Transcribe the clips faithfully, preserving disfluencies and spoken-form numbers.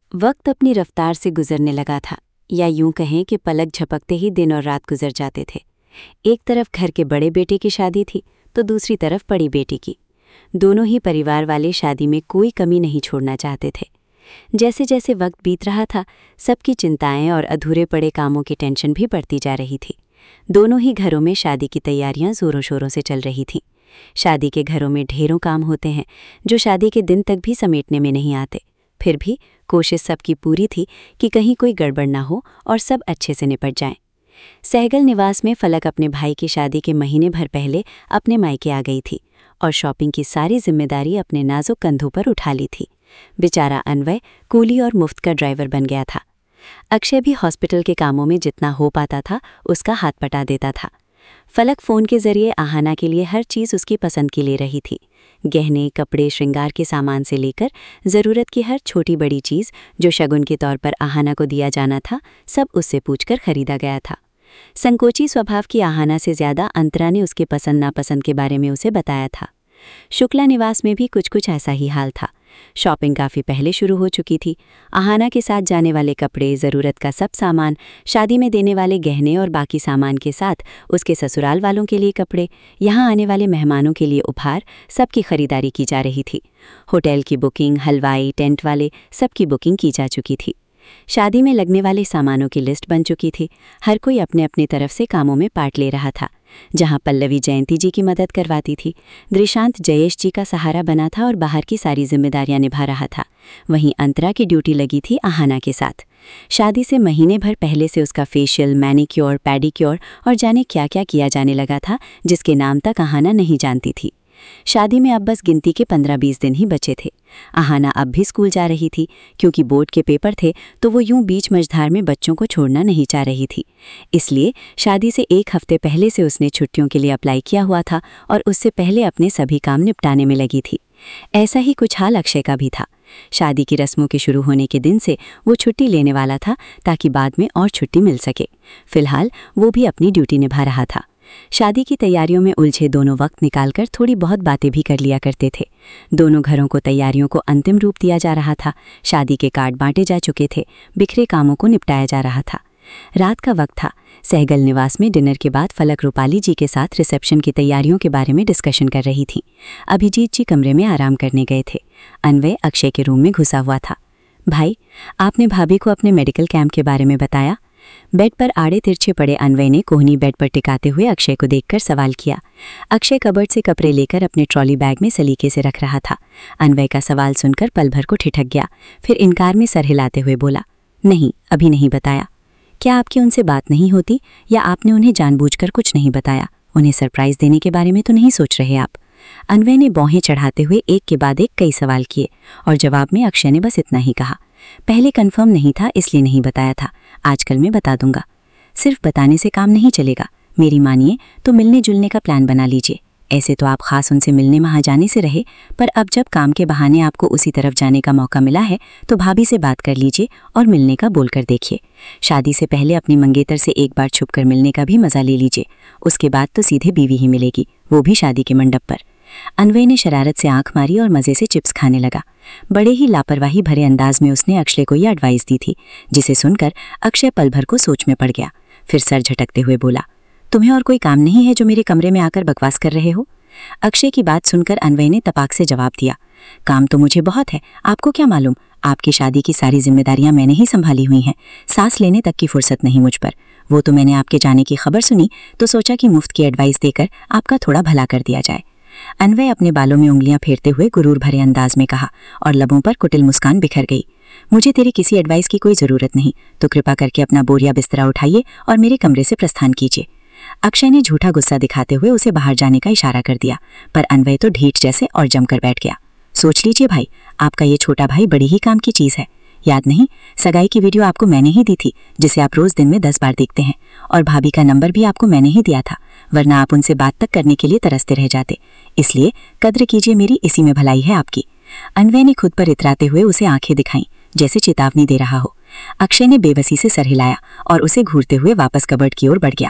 वक्त अपनी रफ्तार से गुजरने लगा था, या यूं कहें कि पलक झपकते ही दिन और रात गुजर जाते थे। एक तरफ घर के बड़े बेटे की शादी थी तो दूसरी तरफ बड़ी बेटी की। दोनों ही परिवार वाले शादी में कोई कमी नहीं छोड़ना चाहते थे। जैसे जैसे वक्त बीत रहा था, सबकी चिंताएं और अधूरे पड़े कामों की टेंशन भी बढ़ती जा रही थी। दोनों ही घरों में शादी की तैयारियां जोरों शोरों से चल रही थीं। शादी के घरों में ढेरों काम होते हैं जो शादी के दिन तक भी समेटने में नहीं आते। फिर भी कोशिश सबकी पूरी थी कि कहीं कोई गड़बड़ ना हो और सब अच्छे से निपट जाएं। सहगल निवास में फलक अपने भाई की शादी के महीने भर पहले अपने मायके आ गई थी और शॉपिंग की सारी जिम्मेदारी अपने नाजुक कंधों पर उठा ली थी। बेचारा अन्वय कूली और मुफ्त का ड्राइवर बन गया था। अक्षय भी हॉस्पिटल के कामों में जितना हो पाता था उसका हाथ पटा देता था। फलक फ़ोन के जरिए आहाना के लिए हर चीज़ उसकी पसंद की ले रही थी। गहने, कपड़े, श्रृंगार के सामान से लेकर ज़रूरत की हर छोटी बड़ी चीज़ जो शगुन के तौर पर आहाना को दिया जाना था, सब उससे पूछकर खरीदा गया था। संकोची स्वभाव की आहाना से ज़्यादा अंतरा ने उसके पसंद नापसंद के बारे में उसे बताया था। शुक्ला निवास में भी कुछ कुछ ऐसा ही हाल था। शॉपिंग काफ़ी पहले शुरू हो चुकी थी। आहाना के साथ जाने वाले कपड़े, ज़रूरत का सब सामान, शादी में देने वाले गहने और बाकी सामान के साथ उसके ससुराल वालों के लिए कपड़े, यहाँ आने वाले मेहमानों के लिए उपहार, सबकी खरीदारी की जा रही थी। होटल की बुकिंग, हलवाई, टेंट वाले, सबकी बुकिंग की जा चुकी थी। शादी में लगने वाले सामानों की लिस्ट बन चुकी थी। हर कोई अपने अपनी तरफ से कामों में पार्ट ले रहा था। जहां पल्लवी जयंती जी की मदद करवाती थी, दृशांत जयेश जी का सहारा बना था और बाहर की सारी जिम्मेदारियां निभा रहा था। वहीं अंतरा की ड्यूटी लगी थी आहाना के साथ। शादी से महीने भर पहले से उसका फेशियल, मैनिक्योर, पैडिक्योर और जाने क्या क्या किया जाने लगा था, जिसके नाम तक आहाना नहीं जानती थी। शादी में अब बस गिनती के पंद्रह बीस दिन ही बचे थे। आहाना अब भी स्कूल जा रही थी। क्योंकि बोर्ड के पेपर थे तो वो यूं बीच मझधार में बच्चों को छोड़ना नहीं चाह रही थी। इसलिए शादी से एक हफ्ते पहले से उसने छुट्टियों के लिए अप्लाई किया हुआ था और उससे पहले अपने सभी काम निपटाने में लगी थी। ऐसा ही कुछ हाल अक्षय का भी था। शादी की रस्मों के शुरू होने के दिन से वो छुट्टी लेने वाला था ताकि बाद में और छुट्टी मिल सके। फिलहाल वो भी अपनी ड्यूटी निभा रहा था। शादी की तैयारियों में उलझे दोनों वक्त निकालकर थोड़ी बहुत बातें भी कर लिया करते थे। दोनों घरों को तैयारियों को अंतिम रूप दिया जा रहा था। शादी के कार्ड बांटे जा चुके थे। बिखरे कामों को निपटाया जा रहा था। रात का वक्त था। सहगल निवास में डिनर के बाद फलक रूपाली जी के साथ रिसेप्शन की तैयारियों के बारे में डिस्कशन कर रही थी। अभिजीत जी कमरे में आराम करने गए थे। अन्वय अक्षय के रूम में घुसा हुआ था। भाई, आपने भाभी को अपने मेडिकल कैंप के बारे में बताया? बेड पर आड़े तिरछे पड़े अन्वय ने कोहनी बेड पर टिकाते हुए अक्षय को देखकर सवाल किया। अक्षय कबर्ड से कपड़े लेकर अपने ट्रॉली बैग में सलीके से रख रहा था। अन्वय का सवाल सुनकर पल भर को ठिठक गया, फिर इनकार में सर हिलाते हुए बोला, नहीं, अभी नहीं बताया। क्या आपकी उनसे बात नहीं होती, या आपने उन्हें जानबूझकर कुछ नहीं बताया? उन्हें सरप्राइज देने के बारे में तो नहीं सोच रहे आप? अन्वय ने बाहें चढ़ाते हुए एक के बाद एक कई सवाल किए और जवाब में अक्षय ने बस इतना ही कहा, पहले कंफर्म नहीं था इसलिए नहीं बताया था, आजकल मैं बता दूंगा। सिर्फ बताने से काम नहीं चलेगा, मेरी मानिए तो मिलने जुलने का प्लान बना लीजिए। ऐसे तो आप खास उनसे मिलने वहाँ जाने से रहे, पर अब जब काम के बहाने आपको उसी तरफ जाने का मौका मिला है तो भाभी से बात कर लीजिए और मिलने का बोलकर देखिए। शादी से पहले अपनी मंगेतर से एक बार छुपकर मिलने का भी मजा ले लीजिए। उसके बाद तो सीधे बीवी ही मिलेगी, वो भी शादी के मंडप पर। अन्वय ने शरारत से आंख मारी और मज़े से चिप्स खाने लगा। बड़े ही लापरवाही भरे अंदाज में उसने अक्षय को यह एडवाइस दी थी, जिसे सुनकर अक्षय पल भर को सोच में पड़ गया। फिर सर झटकते हुए बोला, तुम्हें और कोई काम नहीं है जो मेरे कमरे में आकर बकवास कर रहे हो? अक्षय की बात सुनकर अन्वय ने तपाक से जवाब दिया, काम तो मुझे बहुत है, आपको क्या मालूम? आपकी शादी की सारी जिम्मेदारियां मैंने ही संभाली हुई हैं। सांस लेने तक की फुर्सत नहीं मुझ पर। वो तो मैंने आपके जाने की खबर सुनी तो सोचा कि मुफ्त की एडवाइस देकर आपका थोड़ा भला कर दिया जाए। अन्वय अपने बालों में उंगलियां फेरते हुए गुरूर भरे अंदाज में कहा और लबों पर कुटिल मुस्कान बिखर गई। मुझे तेरी किसी एडवाइस की कोई ज़रूरत नहीं, तो कृपा करके अपना बोरिया बिस्तरा उठाइए और मेरे कमरे से प्रस्थान कीजिए। अक्षय ने झूठा गुस्सा दिखाते हुए उसे बाहर जाने का इशारा कर दिया, पर अन्वय तो ढीठ जैसे और जमकर बैठ गया। सोच लीजिए भाई, आपका ये छोटा भाई बड़ी ही काम की चीज़ है। याद नहीं, सगाई की वीडियो आपको मैंने ही दी थी, जिसे आप रोज़ दिन में दस बार देखते हैं, और भाभी का नंबर भी आपको मैंने ही दिया था, वरना आप उनसे बात तक करने के लिए तरसते रह जाते। इसलिए कद्र कीजिए मेरी, इसी में भलाई है आपकी। अन्वय ने खुद पर इतराते हुए उसे आंखें दिखाईं, जैसे चेतावनी दे रहा हो। अक्षय ने बेबसी से सर हिलाया और उसे घूरते हुए वापस कबर्ड की ओर बढ़ गया।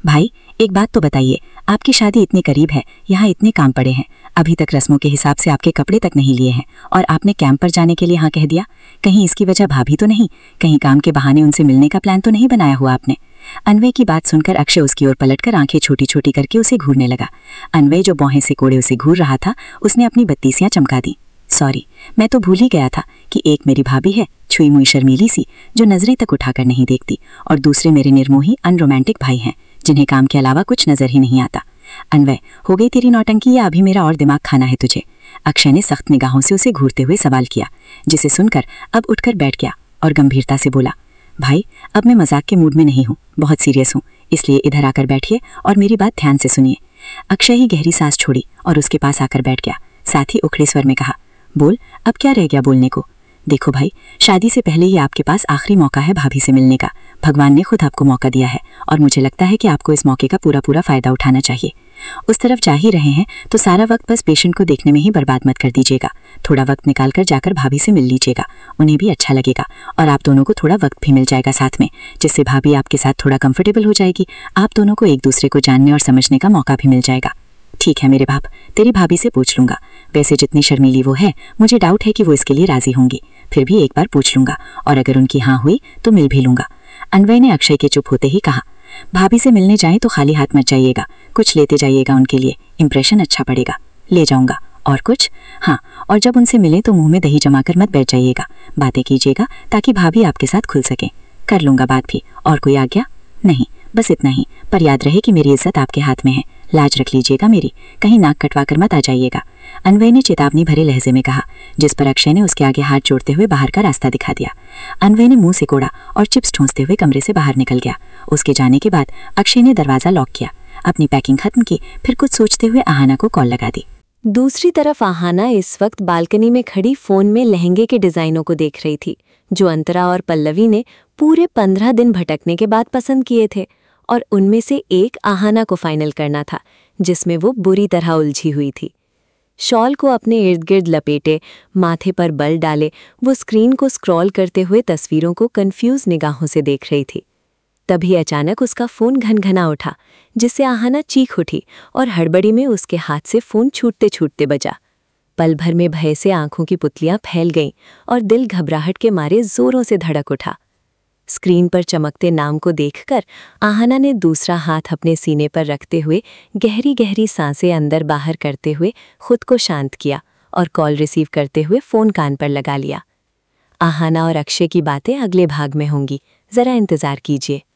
भाई एक बात तो बताइए, आपकी शादी इतने करीब है, यहाँ इतने काम पड़े हैं, अभी तक रस्मों के हिसाब से आपके कपड़े तक नहीं लिए हैं और आपने कैंप पर जाने के लिए हाँ कह दिया। कहीं इसकी वजह भाभी तो नहीं? कहीं काम के बहाने उनसे मिलने का प्लान तो नहीं बनाया हुआ आपने? अन्वय की बात सुनकर अक्षय उसकी ओर पलटकर आंखें छोटी छोटी करके उसे घूरने लगा। अन्वय जो भौहें से कोड़े उसे घूर रहा था, उसने अपनी बत्तीसियां चमका दी। सॉरी, मैं तो भूल ही गया था कि एक मेरी भाभी है, छुई मुई शर्मीली सी, जो नजरें तक उठाकर नहीं देखती, और दूसरे मेरे निर्मोही अनरोमांटिक भाई हैं, जिन्हें काम के अलावा कुछ नजर ही नहीं आता। अन्वय, हो गई तेरी नौटंकी या अभी मेरा और दिमाग खाना है तुझे? अक्षय ने सख्त निगाहों से उसे घूरते हुए सवाल किया, जिसे सुनकर अब उठकर बैठ गया और गंभीरता से बोला, भाई अब मैं मजाक के मूड में नहीं हूँ, बहुत सीरियस हूँ, इसलिए इधर आकर बैठिए और मेरी बात ध्यान से सुनिए। अक्षय ही गहरी सांस छोड़ी और उसके पास आकर बैठ गया। साथ ही उखड़े स्वर में कहा, बोल, अब क्या रह गया बोलने को? देखो भाई, शादी से पहले ही आपके पास आखिरी मौका है भाभी से मिलने का। भगवान ने खुद आपको मौका दिया है और मुझे लगता है कि आपको इस मौके का पूरा पूरा फायदा उठाना चाहिए। उस तरफ जा ही रहे हैं तो सारा वक्त बस पेशेंट को देखने में ही बर्बाद मत कर दीजिएगा। थोड़ा वक्त निकाल कर जाकर भाभी से मिल लीजिएगा, उन्हें भी अच्छा लगेगा और आप दोनों को थोड़ा वक्त भी मिल जाएगा साथ में, जिससे भाभी आपके साथ थोड़ा कंफर्टेबल हो जाएगी। आप दोनों को एक दूसरे को जानने और समझने का मौका भी मिल जाएगा। ठीक है मेरे बाप, तेरी भाभी से पूछ लूंगा। वैसे जितनी शर्मीली वो है, मुझे डाउट है कि वो इसके लिए राजी होंगी, फिर भी एक बार पूछ लूंगा और अगर उनकी हाँ हुई तो मिल भी लूंगा। अन्वय ने अक्षय के चुप होते ही कहा, भाभी से मिलने जाएं तो खाली हाथ मत जाइएगा, कुछ लेते जाइएगा उनके लिए, इंप्रेशन अच्छा पड़ेगा। ले जाऊंगा। और कुछ? हाँ, और जब उनसे मिले तो मुंह में दही जमाकर मत बैठ जाइएगा, बातें कीजिएगा ताकि भाभी आपके साथ खुल सके। कर लूंगा बात भी। और कोई आज्ञा? नहीं, बस इतना ही, पर याद रहे कि मेरी इज्जत आपके हाथ में है, लाज रख लीजिएगा मेरी, कहीं नाक कटवा कर मत आ जाइएगा। अन्वय ने चेतावनी भरे लहजे में कहा, जिस पर अक्षय ने उसके आगे हाथ जोड़ते हुए बाहर का रास्ता दिखा दिया। अन्वय ने मुंह सिकोड़ा और चिप्स ठूंसते हुए कमरे से बाहर निकल गया। उसके जाने के बाद अक्षय ने दरवाजा लॉक किया, अपनी पैकिंग खत्म की, फिर कुछ सोचते हुए आहाना को कॉल लगा दी। दूसरी तरफ आहाना इस वक्त बालकनी में खड़ी फोन में लहंगे के डिजाइनों को देख रही थी, जो अंतरा और पल्लवी ने पूरे पंद्रह दिन भटकने के बाद पसंद किए थे, और उनमें से एक आहाना को फाइनल करना था, जिसमें वो बुरी तरह उलझी हुई थी। शॉल को अपने इर्द गिर्द लपेटे, माथे पर बल डाले, वो स्क्रीन को स्क्रॉल करते हुए तस्वीरों को कंफ्यूज निगाहों से देख रही थी। तभी अचानक उसका फोन घनघना उठा, जिससे आहाना चीख उठी और हड़बड़ी में उसके हाथ से फोन छूटते छूटते बजा। पल भर में भय से आंखों की पुतलियां फैल गईं और दिल घबराहट के मारे जोरों से धड़क उठा। स्क्रीन पर चमकते नाम को देखकर आहाना ने दूसरा हाथ अपने सीने पर रखते हुए गहरी गहरी सांसें अंदर बाहर करते हुए खुद को शांत किया और कॉल रिसीव करते हुए फोन कान पर लगा लिया। आहाना और अक्षय की बातें अगले भाग में होंगी, जरा इंतजार कीजिए।